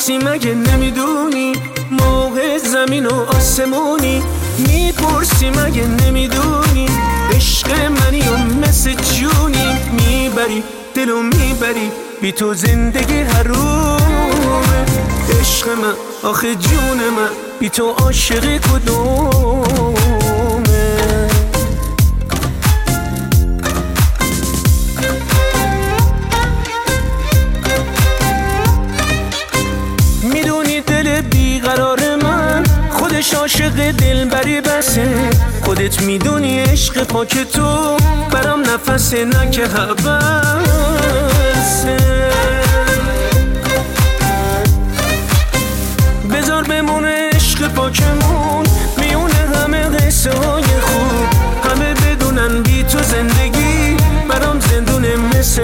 میپرسی مگه نمیدونی موقع زمین و آسمونی؟ میپرسی مگه نمیدونی عشق منی و مثل جونی؟ میبری دلو میبری بی تو زندگی حرومه. عشق من آخه جون من بی تو عاشقی کدومه؟ میدونی دل بیقرار من خودش عاشق دلبری بسه. خودت میدونی عشق پاک تو برام نفسه نه که حبسه. بذار بمونه عشق پاکمون میونه همه قصه های خوب. همه بدونن بی تو زندگی برام زندونه مثل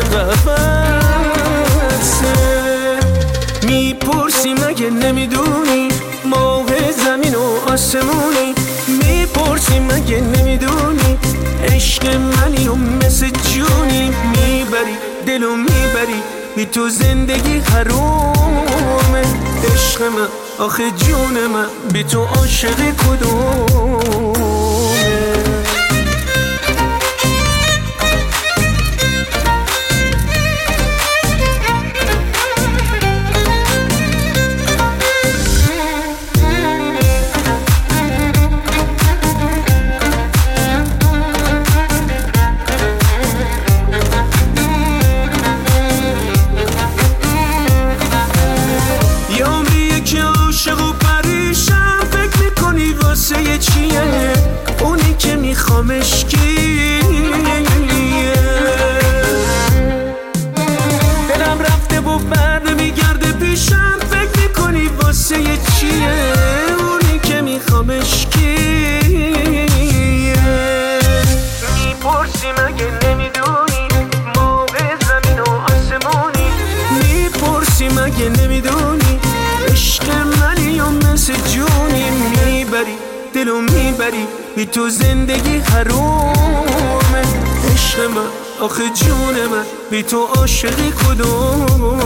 قفسه. میپرسی مگه نمیدونی موقع زمین و آسمونی؟ میپرسی مگه نمیدونی عشق منی و مثل جونی؟ میبری دلو میبری بی تو زندگی حرومه. عشق من آخه جون من بی تو عاشقی کدومه؟ واسه چیه اونی که میخوامش کیه؟ دلم رفته و بر نمیگرده پیشم. فکر میکنی واسه چیه اونی که میخوامش کیه؟ میپرسی مگه نمیدونی موقع زمین و آسمونی؟ میپرسی مگه نمیدونی عشق منی و مثل جونی؟ میبری دلو میبری بی تو زندگی حرومه. عشق من آخه جون من بی تو عاشقی کدوم؟